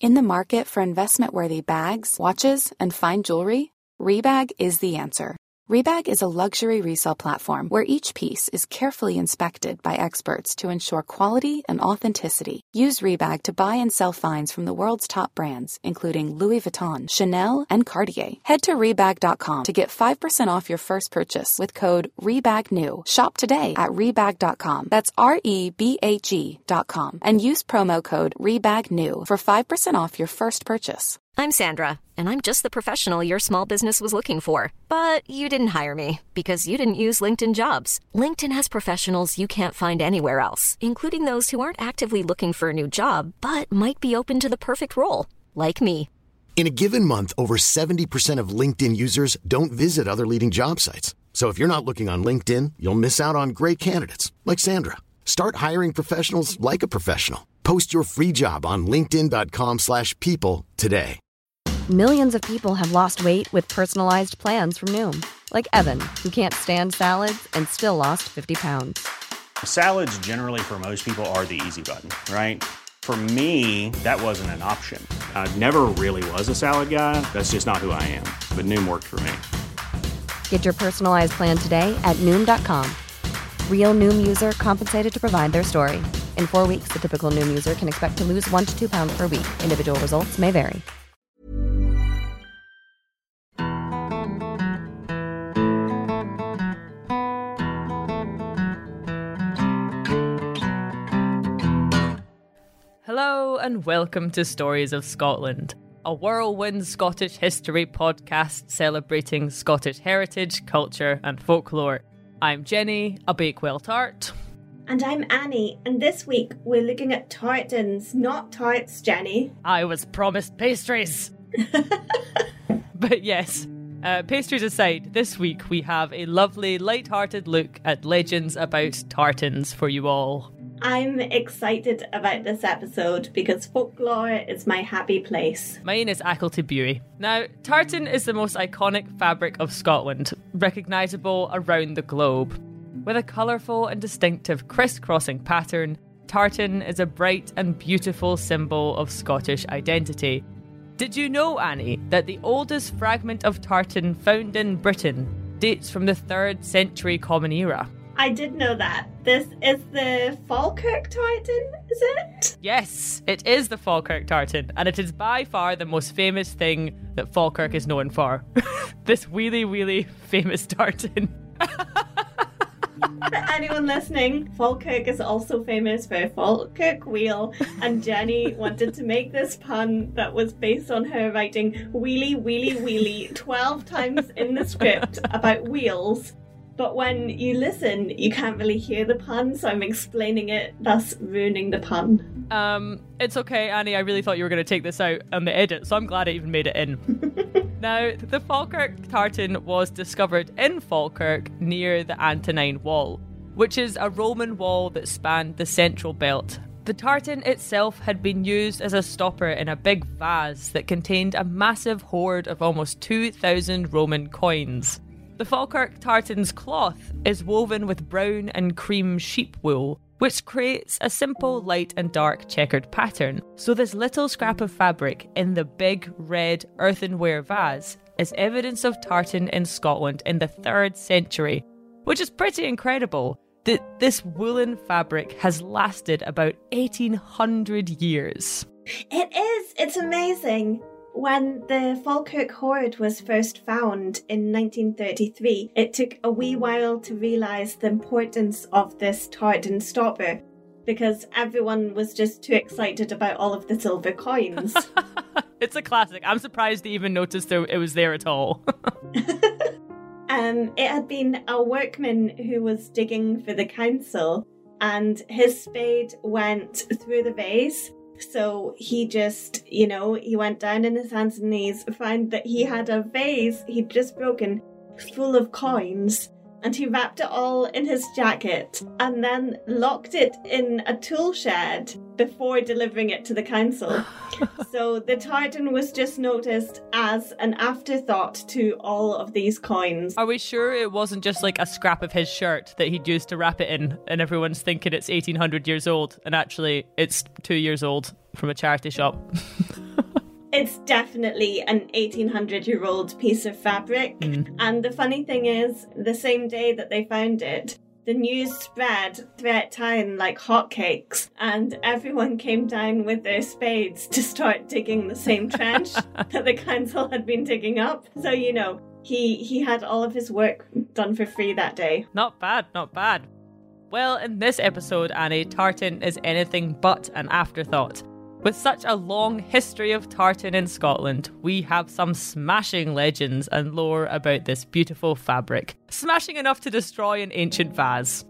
In the market for investment-worthy bags, watches, and fine jewelry, Rebag is the answer. Rebag is a luxury resale platform where each piece is carefully inspected by experts to ensure quality and authenticity. Use Rebag to buy and sell finds from the world's top brands, including Louis Vuitton, Chanel, and Cartier. Head to Rebag.com to get 5% off your first purchase with code REBAGNEW. Shop today at Rebag.com. That's REBAG.com. And use promo code REBAGNEW for 5% off your first purchase. I'm Sandra, and I'm just the professional your small business was looking for. But you didn't hire me because you didn't use LinkedIn Jobs. LinkedIn has professionals you can't find anywhere else, including those who aren't actively looking for a new job, but might be open to the perfect role, like me. In a given month, over 70% of LinkedIn users don't visit other leading job sites. So if you're not looking on LinkedIn, you'll miss out on great candidates, like Sandra. Start hiring professionals like a professional. Post your free job on linkedin.com/people today. Millions of people have lost weight with personalized plans from Noom. Like Evan, who can't stand salads and still lost 50 pounds. Salads generally for most people are the easy button, right? For me, that wasn't an option. I never really was a salad guy. That's just not who I am. But Noom worked for me. Get your personalized plan today at Noom.com. Real Noom user compensated to provide their story. In 4 weeks, the typical Noom user can expect to lose 1 to 2 pounds per week. Individual results may vary. Hello and welcome to Stories of Scotland, a whirlwind Scottish history podcast celebrating Scottish heritage, culture and folklore. I'm Jenny, a Bakewell tart. And I'm Annie, and this week we're looking at tartans, not tarts, Jenny. I was promised pastries! But yes, pastries aside, this week we have a lovely, light-hearted look at legends about tartans for you all. I'm excited about this episode because folklore is my happy place. Mine is Ackle-to-Buie. Now, tartan is the most iconic fabric of Scotland, recognisable around the globe. With a colourful and distinctive crisscrossing pattern, tartan is a bright and beautiful symbol of Scottish identity. Did you know, Annie, that the oldest fragment of tartan found in Britain dates from the 3rd century Common Era? I did know that. This is the Falkirk tartan, is it? Yes, it is the Falkirk tartan, and it is by far the most famous thing that Falkirk is known for. This really famous tartan. For anyone listening, Falkirk is also famous for Falkirk wheel, and Jenny wanted to make this pun that was based on her writing wheelie wheelie wheelie 12 times in the script about wheels. But when you listen, you can't really hear the pun, so I'm explaining it, thus ruining the pun. It's okay, Annie. I really thought you were going to take this out on the edit, so I'm glad I even made it in. Now, the Falkirk tartan was discovered in Falkirk near the Antonine Wall, which is a Roman wall that spanned the central belt. The tartan itself had been used as a stopper in a big vase that contained a massive hoard of almost 2,000 Roman coins. The Falkirk tartan's cloth is woven with brown and cream sheep wool, which creates a simple light and dark checkered pattern. So this little scrap of fabric in the big red earthenware vase is evidence of tartan in Scotland in the 3rd century, which is pretty incredible that this woolen fabric has lasted about 1,800 years. It is! It's amazing! When the Falkirk hoard was first found in 1933, it took a wee while to realise the importance of this tartan stopper, because everyone was just too excited about all of the silver coins. It's a classic. I'm surprised they even noticed it was there at all. It had been a workman who was digging for the council, and his spade went through the vase. So he just, he went down on his hands and knees, found that he had a vase he'd just broken full of coins, and he wrapped it all in his jacket and then locked it in a tool shed before delivering it to the council. So the tartan was just noticed as an afterthought to all of these coins. Are we sure it wasn't just like a scrap of his shirt that he'd used to wrap it in, and everyone's thinking it's 1800 years old, and actually it's 2 years old from a charity shop? It's definitely an 1800-year-old piece of fabric. And the funny thing is, the same day that they found it, the news spread throughout town like hotcakes, and everyone came down with their spades to start digging the same trench that the council had been digging up. So, you know, he had all of his work done for free that day. Not bad, not bad. Well, in this episode, Annie, tartan is anything but an afterthought. With such a long history of tartan in Scotland, we have some smashing legends and lore about this beautiful fabric. Smashing enough to destroy an ancient vase.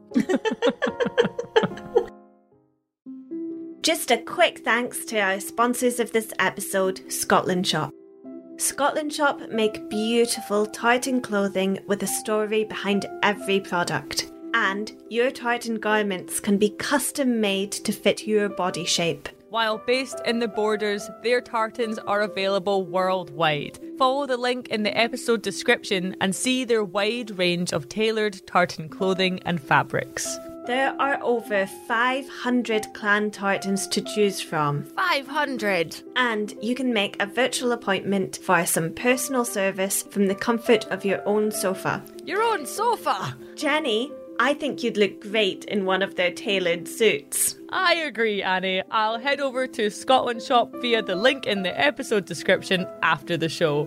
Just a quick thanks to our sponsors of this episode, Scotland Shop. Scotland Shop make beautiful tartan clothing with a story behind every product. And your tartan garments can be custom made to fit your body shape. While based in the Borders, their tartans are available worldwide. Follow the link in the episode description and see their wide range of tailored tartan clothing and fabrics. There are over 500 clan tartans to choose from. 500! And you can make a virtual appointment for some personal service from the comfort of your own sofa. Your own sofa! Jenny, I think you'd look great in one of their tailored suits. I agree, Annie. I'll head over to Scotland Shop via the link in the episode description after the show.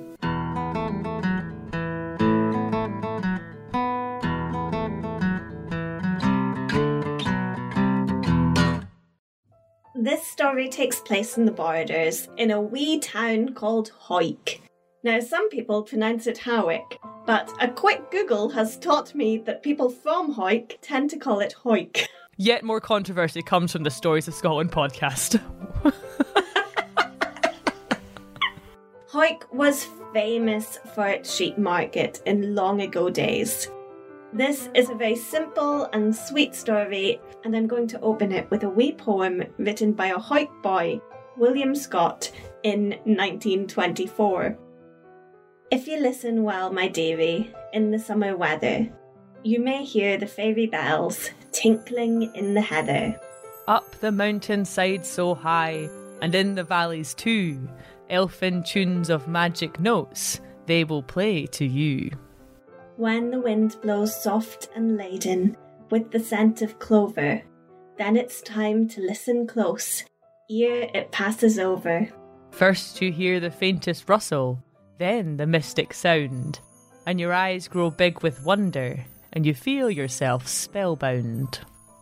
This story takes place in the Borders, in a wee town called Hawick. Now, some people pronounce it Howick, but a quick Google has taught me that people from Hawick tend to call it Hoik. Yet more controversy comes from the Stories of Scotland podcast. Hawick was famous for its sheep market in long ago days. This is a very simple and sweet story, and I'm going to open it with a wee poem written by a Hawick boy, William Scott, in 1924. If you listen well, my dearie, in the summer weather, you may hear the fairy bells tinkling in the heather. Up the mountain side so high, and in the valleys too, elfin tunes of magic notes, they will play to you. When the wind blows soft and laden with the scent of clover, then it's time to listen close, ere it passes over. First you hear the faintest rustle, then the mystic sound, and your eyes grow big with wonder, and you feel yourself spellbound.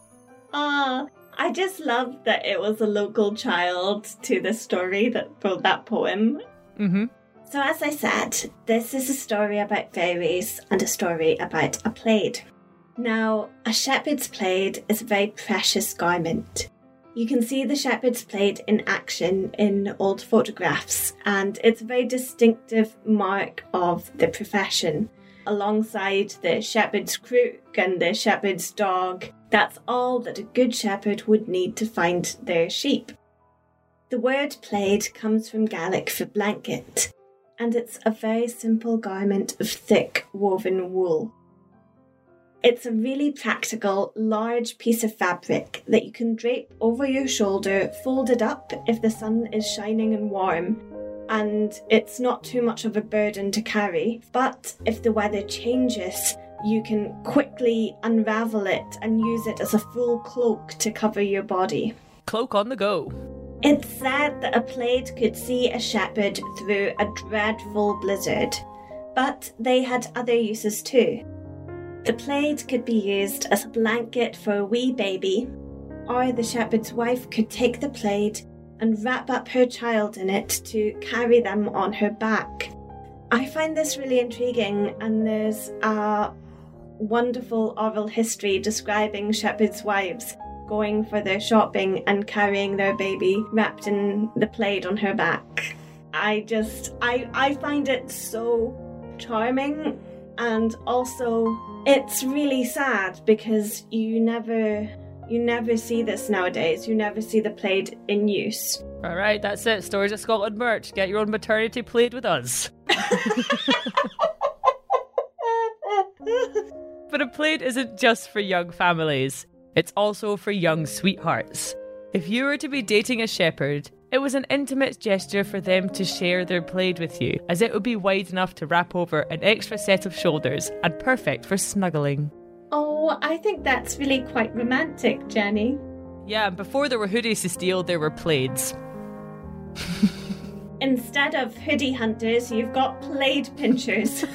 Ah, I just love that it was a local child to the story that wrote that poem. Mm-hmm. So as I said, this is a story about fairies and a story about a plaid. Now, a shepherd's plaid is a very precious garment. You can see the shepherd's plaid in action in old photographs, and it's a very distinctive mark of the profession. Alongside the shepherd's crook and the shepherd's dog, that's all that a good shepherd would need to find their sheep. The word plaid comes from Gaelic for blanket, and it's a very simple garment of thick woven wool. It's a really practical, large piece of fabric that you can drape over your shoulder, folded up if the sun is shining and warm, and it's not too much of a burden to carry. But if the weather changes, you can quickly unravel it and use it as a full cloak to cover your body. Cloak on the go. It's said that a plaid could see a shepherd through a dreadful blizzard, but they had other uses too. The plaid could be used as a blanket for a wee baby, or the shepherd's wife could take the plaid and wrap up her child in it to carry them on her back. I find this really intriguing, and there's a wonderful oral history describing shepherds' wives going for their shopping and carrying their baby wrapped in the plaid on her back. I find it so charming And also, it's really sad because you never see this nowadays. You never see the plaid in use. All right, that's it. Stories of Scotland merch. Get your own maternity plaid with us. But a plaid isn't just for young families. It's also for young sweethearts. If you were to be dating a shepherd, it was an intimate gesture for them to share their plaid with you, as it would be wide enough to wrap over an extra set of shoulders and perfect for snuggling. Oh, I think that's really quite romantic, Jenny. Yeah, and before there were hoodies to steal, there were plaids. Instead of hoodie hunters, you've got plaid pinchers.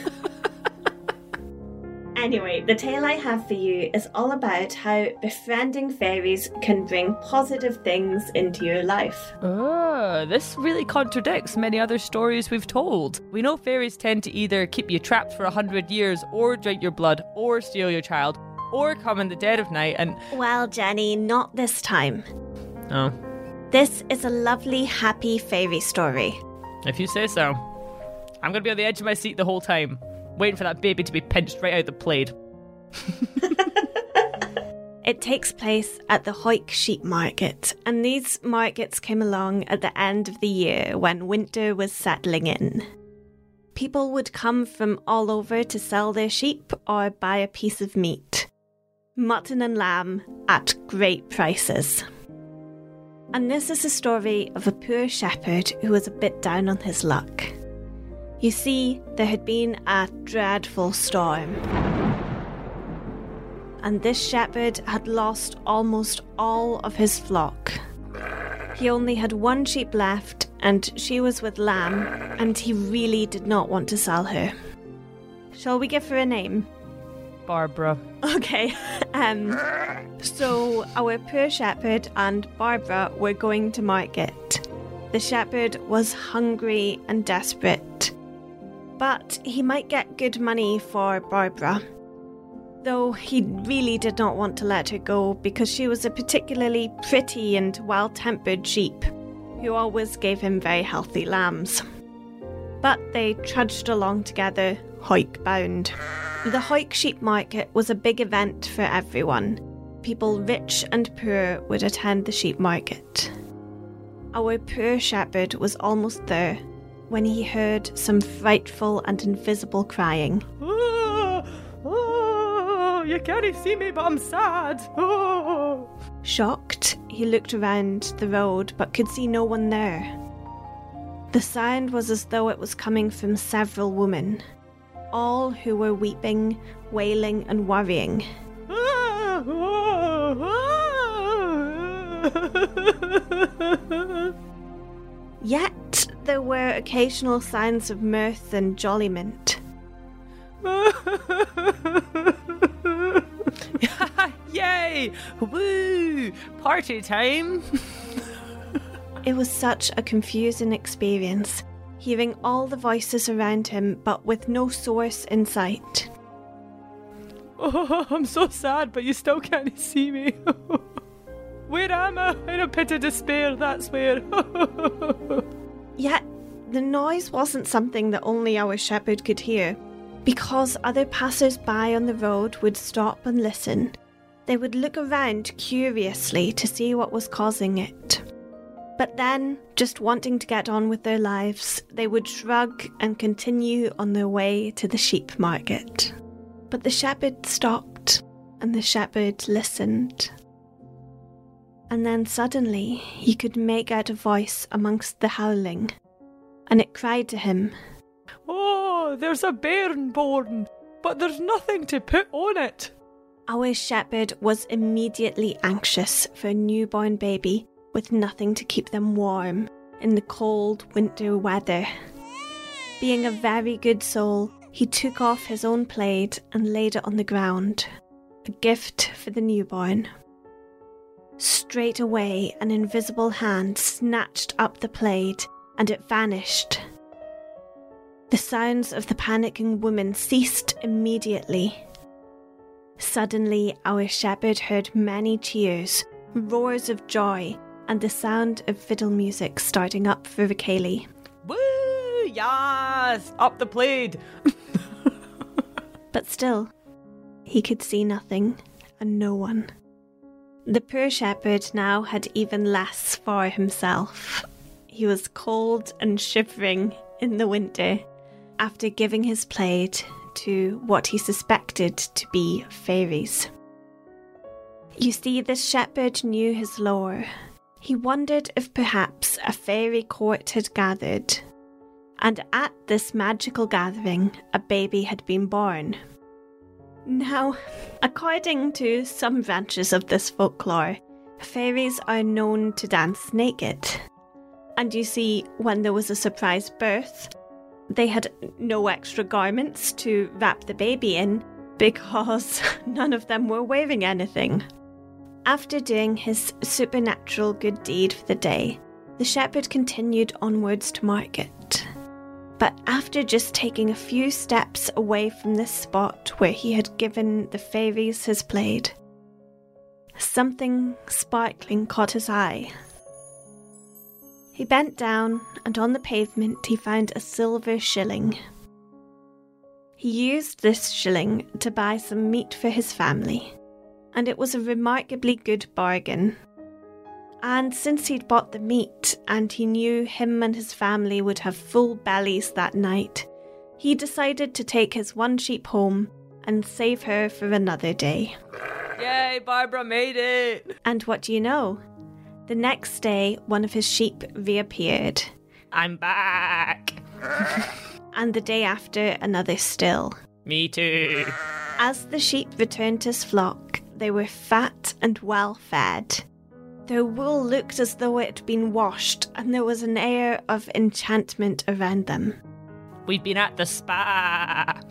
Anyway, the tale I have for you is all about how befriending fairies can bring positive things into your life. Oh, this really contradicts many other stories we've told. We know fairies tend to either keep you trapped for 100 years, or drink your blood, or steal your child, or come in the dead of night and... Well, Jenny, not this time. Oh. This is a lovely, happy fairy story. If you say so. I'm going to be on the edge of my seat the whole time, waiting for that baby to be pinched right out the plaid. It takes place at the Hawick Sheep Market, and these markets came along at the end of the year when winter was settling in. People would come from all over to sell their sheep or buy a piece of meat. Mutton and lamb at great prices. And this is a story of a poor shepherd who was a bit down on his luck. You see, there had been a dreadful storm. And this shepherd had lost almost all of his flock. He only had one sheep left, and she was with lamb, and he really did not want to sell her. Shall we give her a name? Barbara. Okay. So our poor shepherd and Barbara were going to market. The shepherd was hungry and desperate, but he might get good money for Barbara. Though he really did not want to let her go because she was a particularly pretty and well-tempered sheep who always gave him very healthy lambs. But they trudged along together, Hawick bound. The Hawick Sheep Market was a big event for everyone. People rich and poor would attend the sheep market. Our poor shepherd was almost there when he heard some frightful and invisible crying. You can't see me, but I'm sad. Oh. Shocked, he looked around the road but could see no one there. The sound was as though it was coming from several women, all who were weeping, wailing and worrying. Yet there were occasional signs of mirth and jolliment. Yay! Woo! Party time! It was such a confusing experience, hearing all the voices around him but with no source in sight. Oh, I'm so sad, but you still can't see me. Where am I? In a pit of despair, that's where. Yet, the noise wasn't something that only our shepherd could hear. Because other passers-by on the road would stop and listen, they would look around curiously to see what was causing it. But then, just wanting to get on with their lives, they would shrug and continue on their way to the sheep market. But the shepherd stopped, and the shepherd listened. And then suddenly, he could make out a voice amongst the howling, and it cried to him, "Oh, there's a bairn born, but there's nothing to put on it." Our shepherd was immediately anxious for a newborn baby with nothing to keep them warm in the cold winter weather. Being a very good soul, he took off his own plaid and laid it on the ground, a gift for the newborn. Straight away, an invisible hand snatched up the plaid and it vanished. The sounds of the panicking woman ceased immediately. Suddenly, our shepherd heard many cheers, roars of joy, and the sound of fiddle music starting up for Rickailey. Woo! Yes! Up the plaid! But still, he could see nothing and no one. The poor shepherd now had even less for himself. He was cold and shivering in the winter after giving his plaid to what he suspected to be fairies. You see, this shepherd knew his lore. He wondered if perhaps a fairy court had gathered, and at this magical gathering, a baby had been born. Now, according to some branches of this folklore, fairies are known to dance naked. And you see, when there was a surprise birth, they had no extra garments to wrap the baby in because none of them were wearing anything. After doing his supernatural good deed for the day, the shepherd continued onwards to market. But after just taking a few steps away from this spot where he had given the fairies his plaid, something sparkling caught his eye. He bent down, and on the pavement he found a silver shilling. He used this shilling to buy some meat for his family, and it was a remarkably good bargain. And since he'd bought the meat, and he knew him and his family would have full bellies that night, he decided to take his one sheep home and save her for another day. Yay, Barbara made it! And what do you know? The next day, one of his sheep reappeared. I'm back! And the day after, another still. Me too. As the sheep returned to his flock, they were fat and well fed. Their wool looked as though it had been washed, and there was an air of enchantment around them. We'd been at the spa.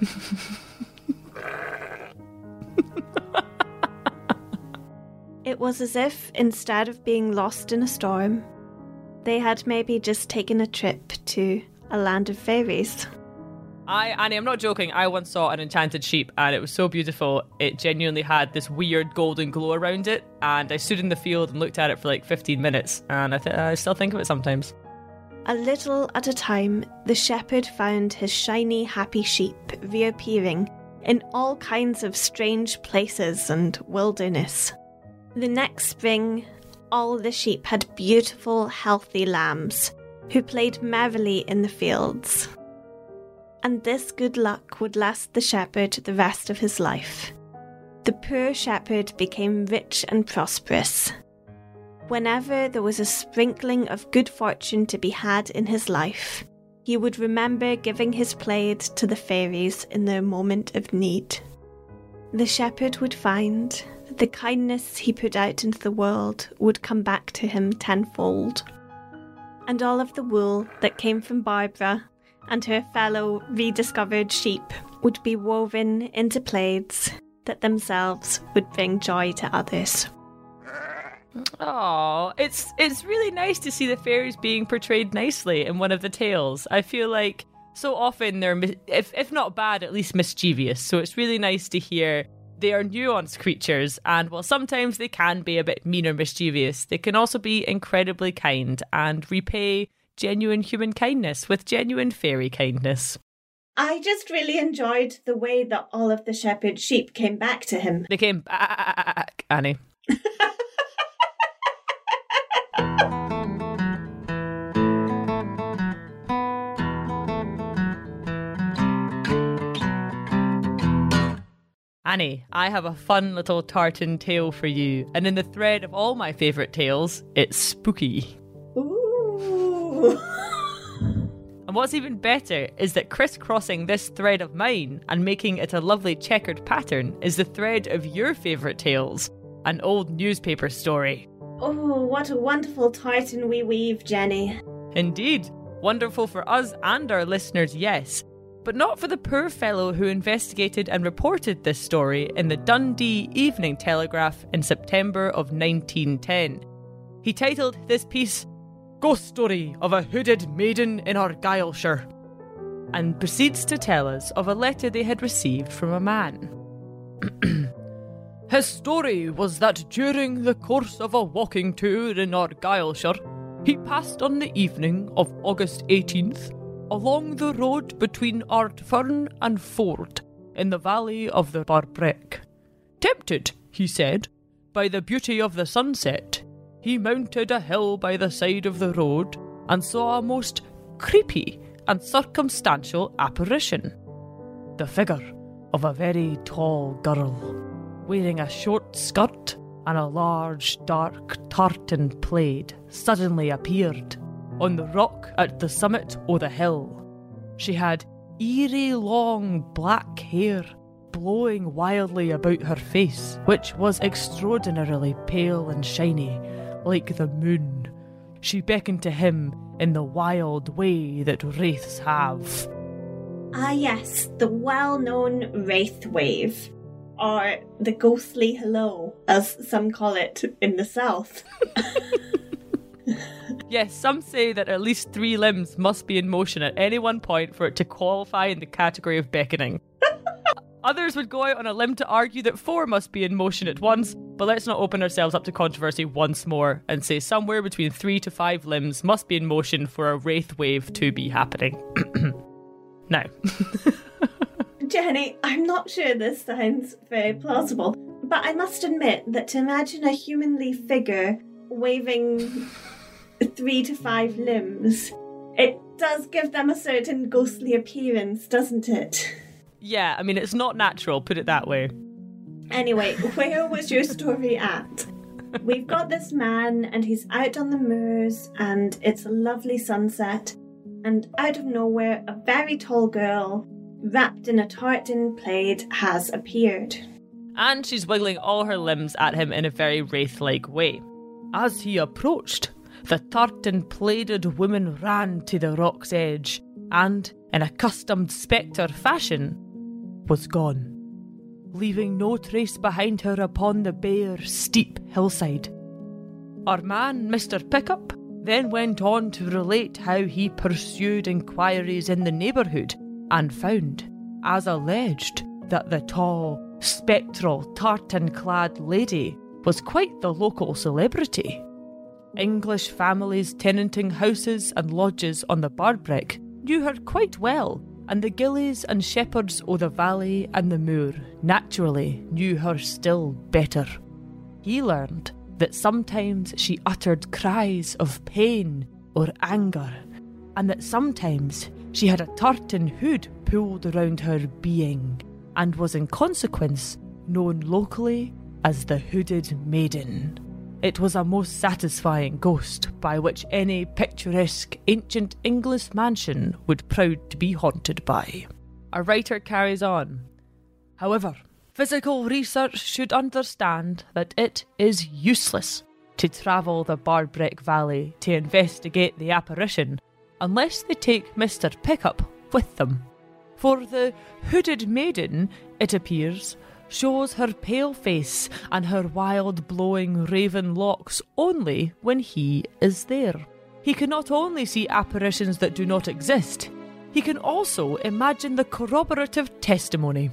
It was as if, instead of being lost in a storm, they had maybe just taken a trip to a land of fairies. Annie, I'm not joking. I once saw an enchanted sheep and it was so beautiful. It genuinely had this weird golden glow around it, and I stood in the field and looked at it for like 15 minutes, and I still think of it sometimes. A little at a time, the shepherd found his shiny, happy sheep reappearing in all kinds of strange places and wilderness. The next spring, all the sheep had beautiful, healthy lambs who played merrily in the fields. And this good luck would last the shepherd the rest of his life. The poor shepherd became rich and prosperous. Whenever there was a sprinkling of good fortune to be had in his life, he would remember giving his plaid to the fairies in their moment of need. The shepherd would find that the kindness he put out into the world would come back to him tenfold. And all of the wool that came from Barbara and her fellow rediscovered sheep would be woven into plaids that themselves would bring joy to others. Oh, it's really nice to see the fairies being portrayed nicely in one of the tales. I feel like so often they're, if not bad, at least mischievous. So it's really nice to hear they are nuanced creatures, and while sometimes they can be a bit mean or mischievous, they can also be incredibly kind and repay genuine human kindness with genuine fairy kindness. I just really enjoyed the way that all of the shepherd sheep came back to him. They came back, Annie. Annie, I have a fun little tartan tale for you, and in the thread of all my favourite tales, it's spooky. Ooh. And what's even better is that crisscrossing this thread of mine and making it a lovely checkered pattern is the thread of your favourite tales, an old newspaper story. Oh, what a wonderful tartan we weave, Jenny. Indeed, wonderful for us and our listeners, yes. But not for the poor fellow who investigated and reported this story in the Dundee Evening Telegraph in September of 1910. He titled this piece, "Ghost Story of a Hooded Maiden in Argyllshire," and proceeds to tell us of a letter they had received from a man. His story was that during the course of a walking tour in Argyllshire, he passed on the evening of August 18th along the road between Ardfern and Ford in the valley of the Barbrek. Tempted, he said, by the beauty of the sunset, he mounted a hill by the side of the road and saw a most creepy and circumstantial apparition. The figure of a very tall girl, wearing a short skirt and a large dark tartan plaid, suddenly appeared on the rock at the summit o' the hill. She had eerie long black hair blowing wildly about her face, which was extraordinarily pale and shiny, like the moon. She beckoned to him in the wild way that wraiths have. Ah yes, the well-known wraith wave, or the ghostly hello, as some call it in the south. Yes, some say that at least 3 limbs must be in motion at any one point for it to qualify in the category of beckoning. Others would go out on a limb to argue that 4 must be in motion at once, but let's not open ourselves up to controversy once more and say somewhere between 3 to 5 limbs must be in motion for a wraith wave to be happening. Now. Jenny, I'm not sure this sounds very plausible, but I must admit that to imagine a humanly figure waving 3 to 5 limbs, it does give them a certain ghostly appearance, doesn't it? Yeah, I mean, it's not natural, put it that way. Anyway, where was your story at? We've got this man, and he's out on the moors, and it's a lovely sunset, and out of nowhere, a very tall girl, wrapped in a tartan plaid, has appeared. And she's wiggling all her limbs at him in a very wraith-like way. As he approached, the tartan-plaided woman ran to the rock's edge, and, in accustomed spectre fashion, was gone, leaving no trace behind her upon the bare, steep hillside. Our man, Mr. Pickup, then went on to relate how he pursued inquiries in the neighbourhood and found, as alleged, that the tall, spectral, tartan-clad lady was quite the local celebrity. English families tenanting houses and lodges on the Barbrek knew her quite well, and the gillies and shepherds o' the valley and the moor naturally knew her still better. He learned that sometimes she uttered cries of pain or anger, and that sometimes she had a tartan hood pulled around her being, and was in consequence known locally as the Hooded Maiden. It was a most satisfying ghost by which any picturesque ancient English mansion would proud to be haunted by. Our writer carries on. However, physical research should understand that it is useless to travel the Barbrek Valley to investigate the apparition unless they take Mr. Pickup with them. For the Hooded Maiden, it appears, shows her pale face and her wild blowing raven locks only when he is there. He can not only see apparitions that do not exist, he can also imagine the corroborative testimony.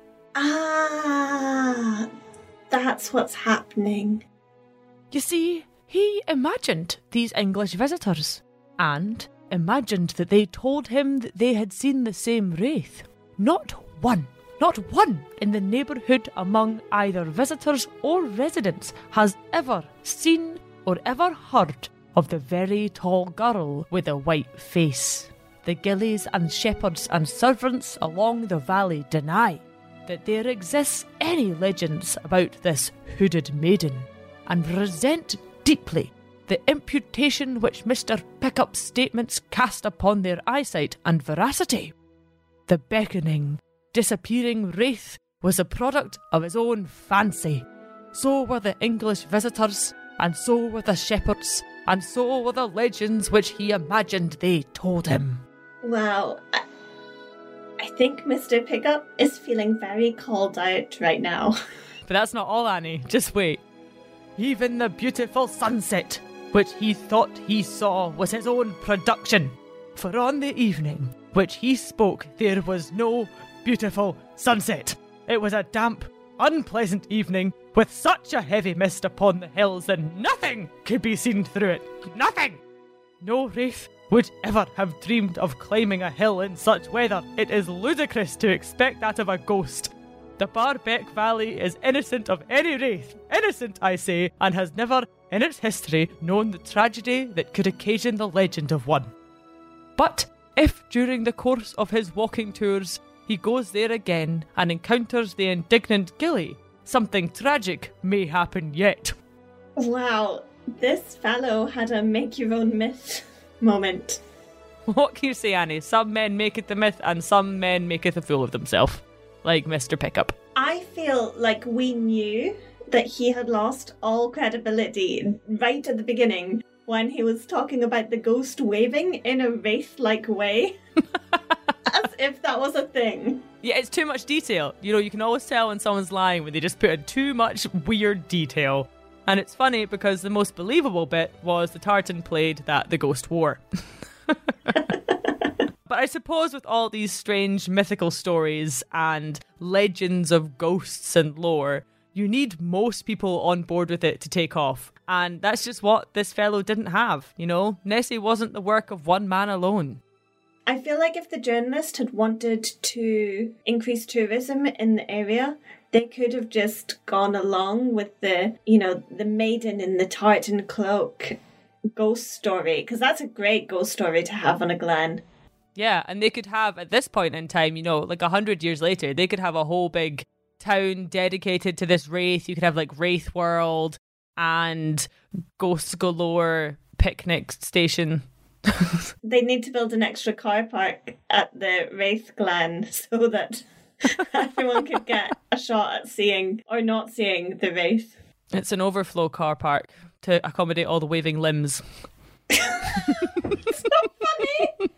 Ah, that's what's happening. You see, he imagined these English visitors, and imagined that they told him that they had seen the same wraith. Not one in the neighbourhood among either visitors or residents has ever seen or ever heard of the very tall girl with a white face. The gillies and shepherds and servants along the valley deny that there exists any legends about this Hooded Maiden, and resent deeply the imputation which Mr. Pickup's statements cast upon their eyesight and veracity. The beckoning, disappearing wraith was a product of his own fancy. So were the English visitors, and so were the shepherds, and so were the legends which he imagined they told him. Wow, I think Mr. Pickup is feeling very called out right now. But that's not all, Annie. Just wait. Even the beautiful sunset, which he thought he saw, was his own production. For on the evening which he spoke, there was no beautiful sunset. It was a damp, unpleasant evening with such a heavy mist upon the hills that nothing could be seen through it. Nothing! No wraith, Would ever have dreamed of climbing a hill in such weather? It is ludicrous to expect that of a ghost. The Barbeck Valley is innocent of any wraith, innocent, I say, and has never, in its history, known the tragedy that could occasion the legend of one. But if, during the course of his walking tours, he goes there again and encounters the indignant Gilly, something tragic may happen yet. Wow, this fellow had a make-your-own-myth moment. What can you say, Annie? Some men maketh the myth, and some men maketh a fool of themselves. Like Mr. Pickup. I feel like we knew that he had lost all credibility right at the beginning when he was talking about the ghost waving in a wraith-like way. As if that was a thing. Yeah, it's too much detail. You know, you can always tell when someone's lying when they just put in too much weird detail. And it's funny because the most believable bit was the tartan plaid that the ghost wore. But I suppose with all these strange mythical stories and legends of ghosts and lore, you need most people on board with it to take off. And that's just what this fellow didn't have, you know? Nessie wasn't the work of one man alone. I feel like if the journalist had wanted to increase tourism in the area, they could have just gone along with the maiden in the tartan cloak ghost story, because that's a great ghost story to have on a glen. Yeah, and they could have, at this point in time, you know, like 100 years later, they could have a whole big town dedicated to this wraith. You could have like Wraith World and Ghosts Galore picnic station. They need to build an extra car park at the Wraith Glen so that everyone could get a shot at seeing or not seeing the wraith. It's an overflow car park to accommodate all the waving limbs. It's not funny.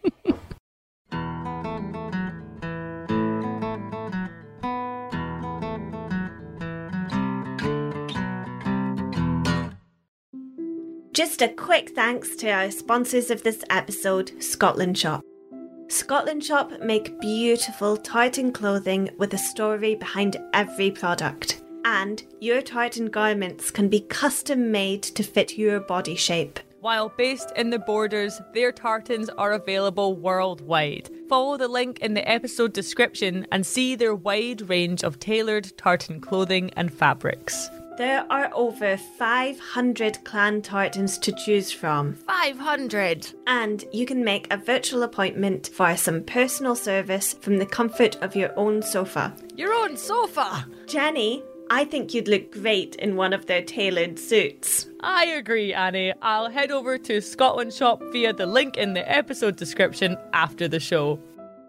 Just a quick thanks to our sponsors of this episode, Scotland Shop. Scotland Shop make beautiful tartan clothing with a story behind every product. And your tartan garments can be custom made to fit your body shape. While based in the Borders, their tartans are available worldwide. Follow the link in the episode description and see their wide range of tailored tartan clothing and fabrics. There are over 500 clan tartans to choose from. 500! And you can make a virtual appointment for some personal service from the comfort of your own sofa. Your own sofa! Jenny, I think you'd look great in one of their tailored suits. I agree, Annie. I'll head over to Scotland Shop via the link in the episode description after the show.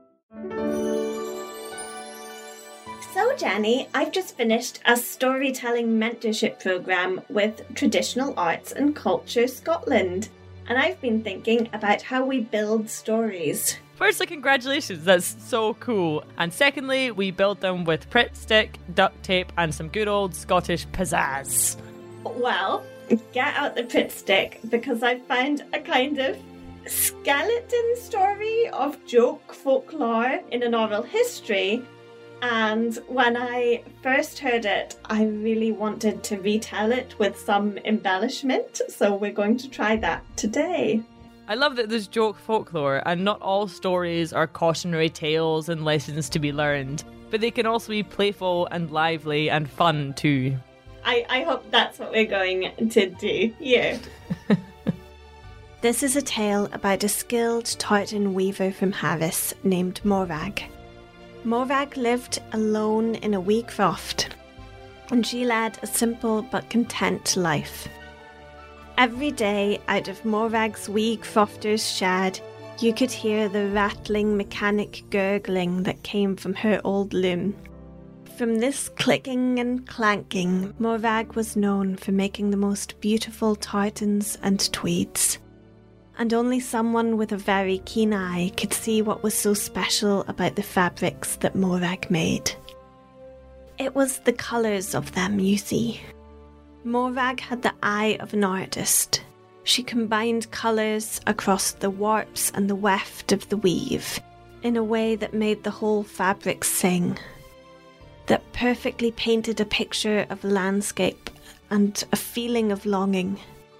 So, Jenny, I've just finished a storytelling mentorship programme with Traditional Arts and Culture Scotland, and I've been thinking about how we build stories. Firstly, congratulations, that's so cool. And secondly, we build them with Pritt stick, duct tape, and some good old Scottish pizzazz. Well, get out the Pritt stick, because I found a kind of skeleton story of joke folklore in an oral history. And when I first heard it, I really wanted to retell it with some embellishment, so we're going to try that today. I love that there's joke folklore, and not all stories are cautionary tales and lessons to be learned, but they can also be playful and lively and fun too. I hope that's what we're going to do here. This is a tale about a skilled tartan weaver from Harris named Morag. Morag lived alone in a wee croft, and she led a simple but content life. Every day, out of Morag's wee crofter's shed, you could hear the rattling mechanic gurgling that came from her old loom. From this clicking and clanking, Morag was known for making the most beautiful tartans and tweeds. And only someone with a very keen eye could see what was so special about the fabrics that Morag made. It was the colours of them, you see. Morag had the eye of an artist. She combined colours across the warps and the weft of the weave in a way that made the whole fabric sing, that perfectly painted a picture of landscape and a feeling of longing.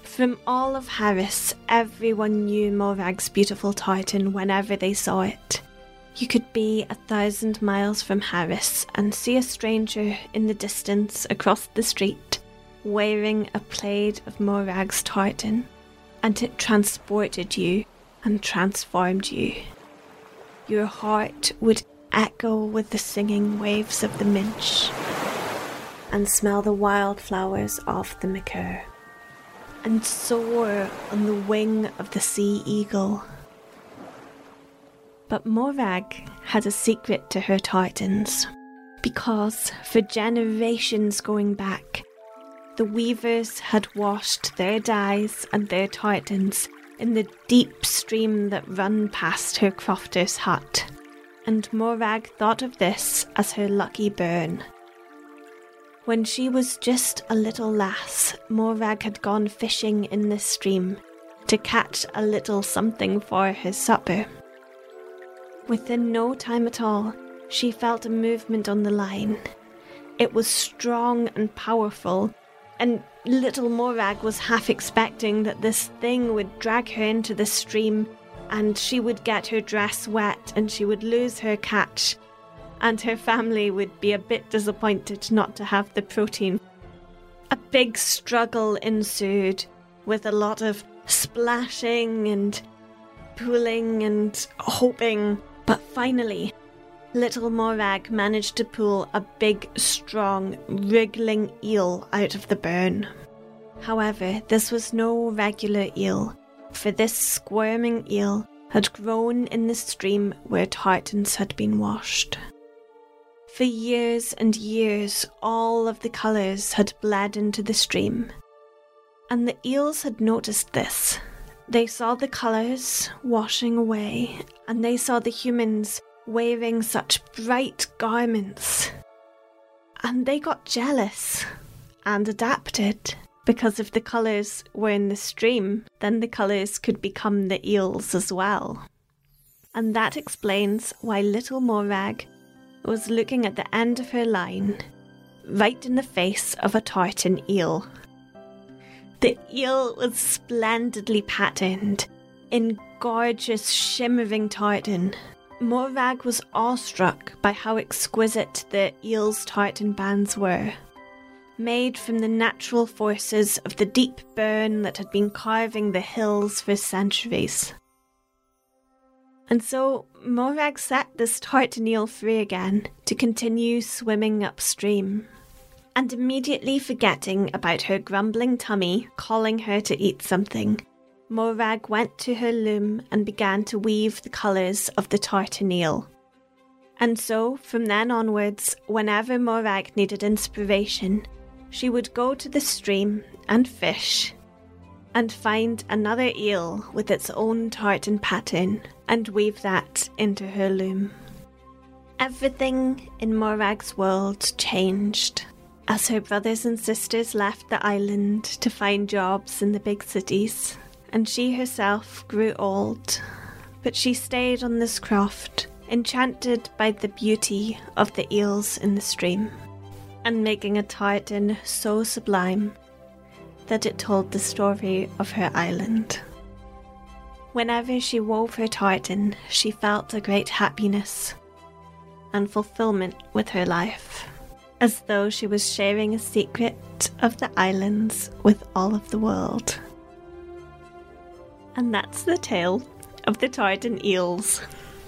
From all of Harris, everyone knew Morag's beautiful tartan whenever they saw it. You could be 1,000 miles from Harris and see a stranger in the distance across the street wearing a plaid of Morag's tartan, and it transported you and transformed you. Your heart would echo with the singing waves of the Minch and smell the wildflowers of the Macaire and soar on the wing of the sea eagle. But Morag had a secret to her tartans, because for generations going back, the weavers had washed their dyes and their tartans in the deep stream that ran past her crofter's hut, and Morag thought of this as her lucky burn. When she was just a little lass, Morag had gone fishing in this stream to catch a little something for her supper. Within no time at all, she felt a movement on the line. It was strong and powerful, and little Morag was half expecting that this thing would drag her into the stream and she would get her dress wet and she would lose her catch, and her family would be a bit disappointed not to have the protein. A big struggle ensued, with a lot of splashing and pulling and hoping, but finally, little Morag managed to pull a big, strong, wriggling eel out of the burn. However, this was no regular eel, for this squirming eel had grown in the stream where tartans had been washed. For years and years, all of the colours had bled into the stream, and the eels had noticed this. They saw the colours washing away, and they saw the humans wearing such bright garments. And they got jealous and adapted, because if the colours were in the stream, then the colours could become the eels as well. And that explains why little Morag was looking at the end of her line, right in the face of a tartan eel. The eel was splendidly patterned in gorgeous shimmering tartan. Morag was awestruck by how exquisite the eel's tartan bands were, made from the natural forces of the deep burn that had been carving the hills for centuries. And so Morag set this tartan eel free again to continue swimming upstream. And immediately forgetting about her grumbling tummy calling her to eat something, Morag went to her loom and began to weave the colours of the tartan eel. And so, from then onwards, whenever Morag needed inspiration, she would go to the stream and fish, and find another eel with its own tartan pattern, and weave that into her loom. Everything in Morag's world changed as her brothers and sisters left the island to find jobs in the big cities, and she herself grew old, but she stayed on this croft, enchanted by the beauty of the eels in the stream, and making a tartan so sublime that it told the story of her island. Whenever she wove her tartan, she felt a great happiness and fulfillment with her life, as though she was sharing a secret of the islands with all of the world. And that's the tale of the tartan eels.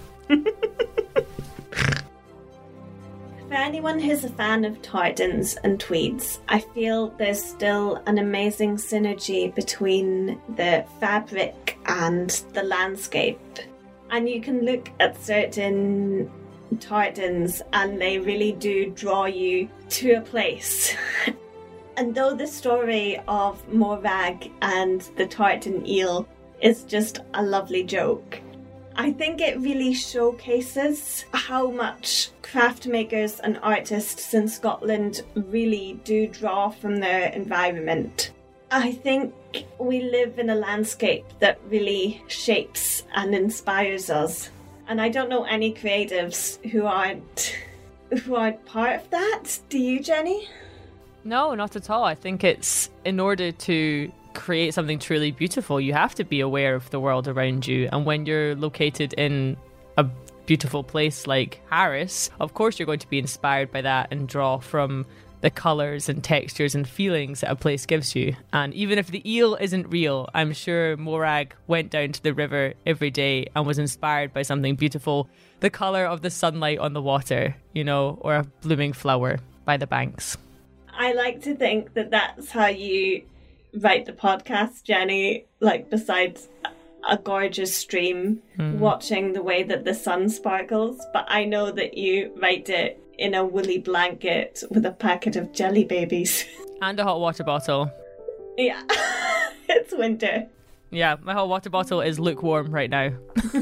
For anyone who's a fan of tartans and tweeds, I feel there's still an amazing synergy between the fabric and the landscape. And you can look at certain tartans and they really do draw you to a place. And though the story of Morag and the tartan eel is just a lovely joke, I think it really showcases how much craft makers and artists in Scotland really do draw from their environment. I think we live in a landscape that really shapes and inspires us. And I don't know any creatives who aren't part of that. Do you, Jenny? No, not at all. I think it's in order to create something truly beautiful, you have to be aware of the world around you. And when you're located in a beautiful place like Harris, of course you're going to be inspired by that and draw from the colours and textures and feelings that a place gives you. And even if the eel isn't real, I'm sure Morag went down to the river every day and was inspired by something beautiful. The colour of the sunlight on the water, you know, or a blooming flower by the banks. I like to think that that's how you write the podcast, Jenny, like besides a gorgeous stream, watching the way that the sun sparkles. But I know that you write it in a woolly blanket with a packet of jelly babies. And a hot water bottle. Yeah, it's winter. Yeah, my hot water bottle is lukewarm right now.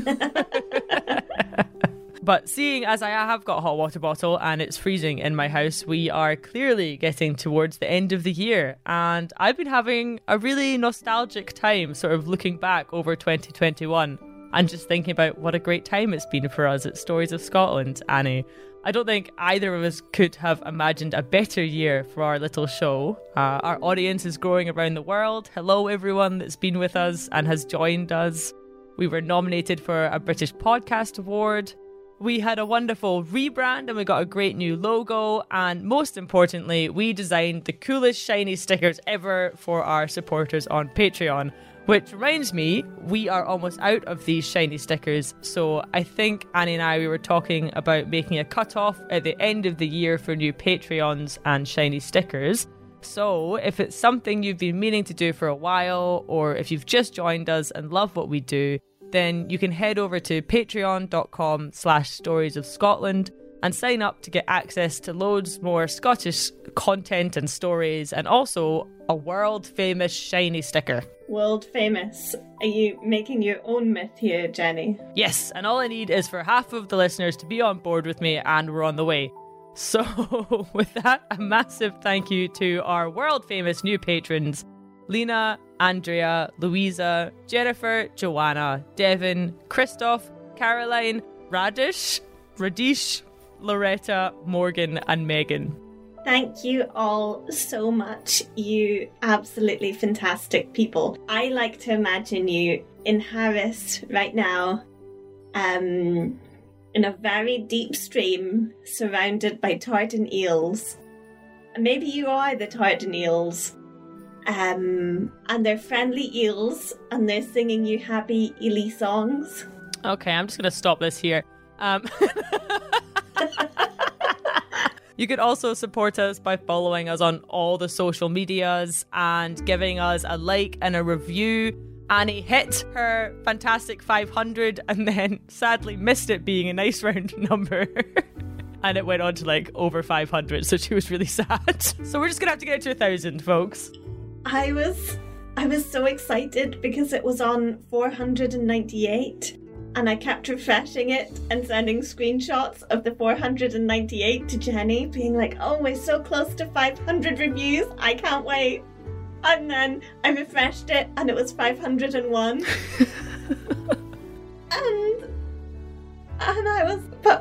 But seeing as I have got a hot water bottle and it's freezing in my house, we are clearly getting towards the end of the year. And I've been having a really nostalgic time sort of looking back over 2021 and just thinking about what a great time it's been for us at Stories of Scotland, Annie. I don't think either of us could have imagined a better year for our little show. Our audience is growing around the world. Hello, everyone that's been with us and has joined us. We were nominated for a British Podcast Award. We had a wonderful rebrand and we got a great new logo. And most importantly, we designed the coolest shiny stickers ever for our supporters on Patreon. Which reminds me, we are almost out of these shiny stickers. So I think Annie and I, we were talking about making a cutoff at the end of the year for new Patreons and shiny stickers. So if it's something you've been meaning to do for a while, or if you've just joined us and love what we do, then you can head over to patreon.com/Stories of Scotland and sign up to get access to loads more Scottish content and stories, and also a world famous shiny sticker. World famous. Are you making your own myth here, Jenny? Yes, and all I need is for half of the listeners to be on board with me, and we're on the way. So with that, a massive thank you to our world famous new patrons: Lena, Andrea, Louisa, Jennifer, Joanna, Devin, Christoph, Caroline, Radish, Loretta, Morgan, and Megan. Thank you all so much, you absolutely fantastic people. I like to imagine you in Harris right now, in a very deep stream, surrounded by tartan eels. Maybe you are the tartan eels. And they're friendly eels, and they're singing you happy eely songs. Okay, I'm just going to stop this here. You could also support us by following us on all the social medias and giving us a like and a review. Annie hit her fantastic 500 and then sadly missed it being a nice round number. And it went on to like over 500, so she was really sad. So we're just going to have to get it to 1,000, folks. I was so excited because it was on 498 and I kept refreshing it and sending screenshots of the 498 to Jenny, being like, oh, we're so close to 500 reviews, I can't wait. And then I refreshed it and it was 501. and I was, but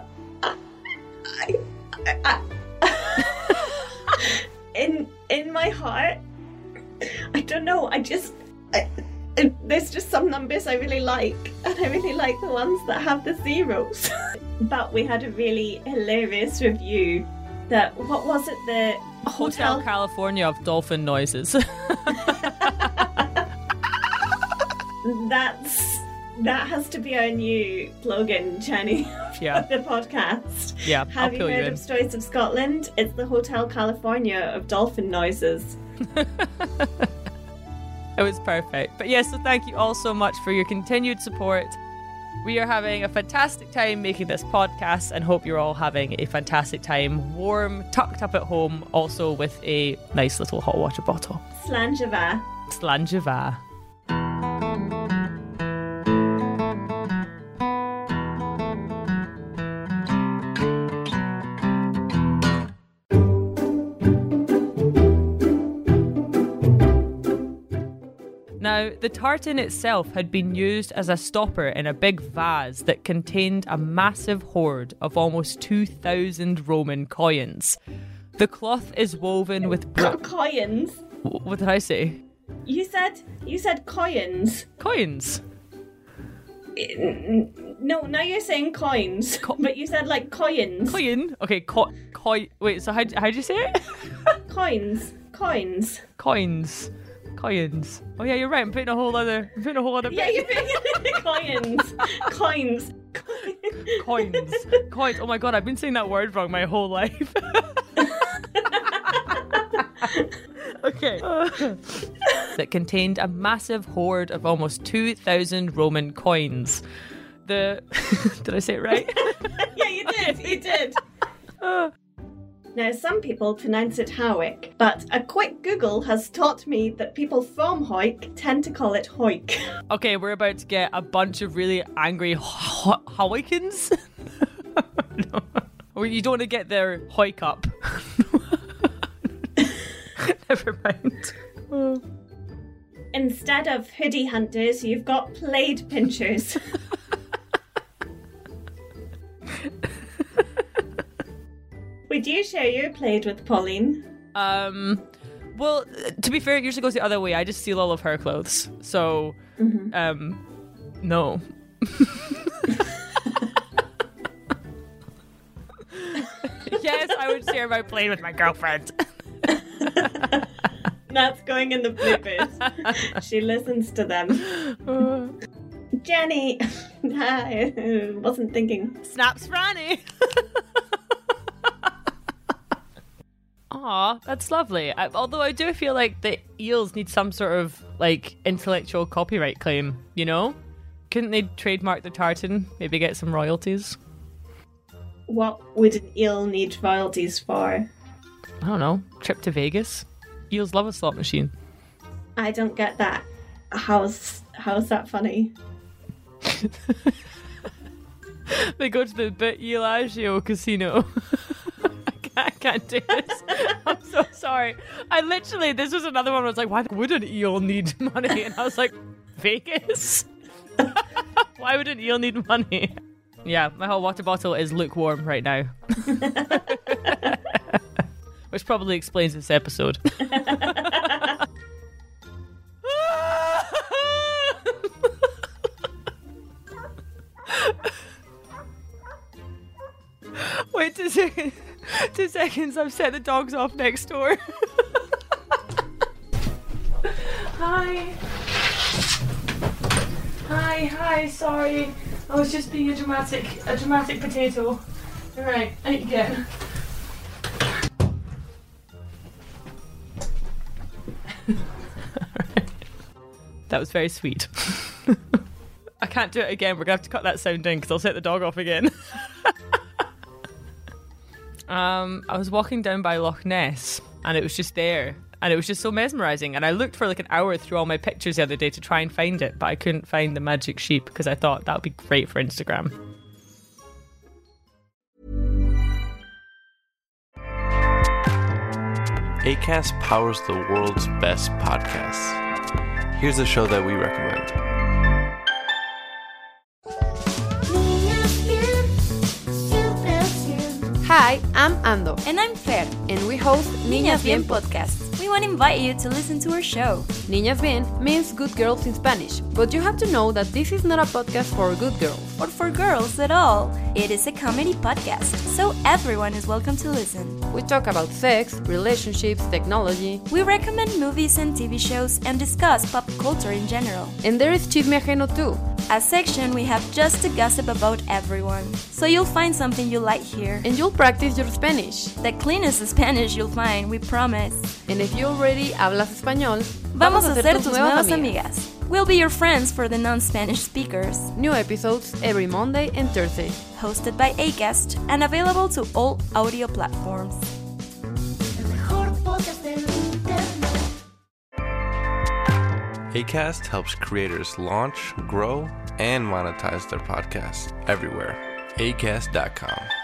in my heart, I don't know, there's just some numbers I really like, and I really like the ones that have the zeros. But we had a really hilarious review that, what was it, the Hotel California of dolphin noises. That has to be our new slogan, Jenny, yeah. for the podcast. Yeah, Have you heard of Stories of Scotland? It's the Hotel California of dolphin noises. It was perfect. But yes, so thank you all so much for your continued support. We are having a fantastic time making this podcast and hope you're all having a fantastic time, warm, tucked up at home, also with a nice little hot water bottle. Slàinte mhath. Slàinte mhath. Now, the tartan itself had been used as a stopper in a big vase that contained a massive hoard of almost 2,000 Roman coins. The cloth is woven with... Coins? What did I say? You said coins. Coins. No, now you're saying coins, but you said like coins. Coin. Okay, wait, so how'd you say it? Coins. Coins. Oh yeah, you're right. I'm putting a whole other Yeah, you're putting coins. Coins. Oh my god, I've been saying that word wrong my whole life. Okay. That contained a massive hoard of almost 2,000 Roman coins. Did I say it right? Yeah, you did. Now, some people pronounce it Howick, but a quick Google has taught me that people from Hawick tend to call it Hoik. Okay, we're about to get a bunch of really angry Hawikans. No. Well, you don't want to get their Hoik up. Never mind. Instead of hoodie hunters, you've got plaid pinchers. Would you share your plaid with Pauline? Well, to be fair, it usually goes the other way. I just steal all of her clothes. So, no. Yes, I would share my plaid with my girlfriend. That's going in the bloopers. She listens to them. Jenny! I wasn't thinking. Snaps Franny! Aw, that's lovely. Although I do feel like the eels need some sort of, like, intellectual copyright claim, you know? Couldn't they trademark the tartan? Maybe get some royalties? What would an eel need royalties for? I don't know. Trip to Vegas? Eels love a slot machine. I don't get that. How's that funny? They go to the Bellagio casino. I can't do this. I'm so sorry. This was another one where I was like, why would an eel need money? And I was like, Vegas? Why would an eel need money? Yeah, my whole water bottle is lukewarm right now. Which probably explains this episode. Wait 2 seconds. 2 seconds, I've set the dogs off next door. Hi, sorry. I was just being a dramatic potato. Alright, out you get. That was very sweet. I can't do it again. We're gonna have to cut that sound in because I'll set the dog off again. I was walking down by Loch Ness and it was just there and it was just so mesmerising, and I looked for like an hour through all my pictures the other day to try and find it, but I couldn't find the magic sheep because I thought that would be great for Instagram. Acast powers the world's best podcasts. Here's a show that we recommend. Hi, I'm Ando. And I'm Fer. And we host Niñas Bien podcast. We want to invite you to listen to our show. Niñas Bien means good girls in Spanish, but you have to know that this is not a podcast for good girls. Or for girls at all. It is a comedy podcast, so everyone is welcome to listen. We talk about sex, relationships, technology. We recommend movies and TV shows and discuss pop culture in general. And there is Chisme Ajeno too. A section we have just to gossip about everyone. So you'll find something you like here. And you'll practice your Spanish. The cleanest Spanish you'll find, we promise. And if you already hablas español, vamos a ser tus nuevas amigas. We'll be your friends for the non-Spanish speakers. New episodes every Monday and Thursday. Hosted by Acast and available to all audio platforms. Acast helps creators launch, grow, and monetize their podcasts everywhere. Acast.com.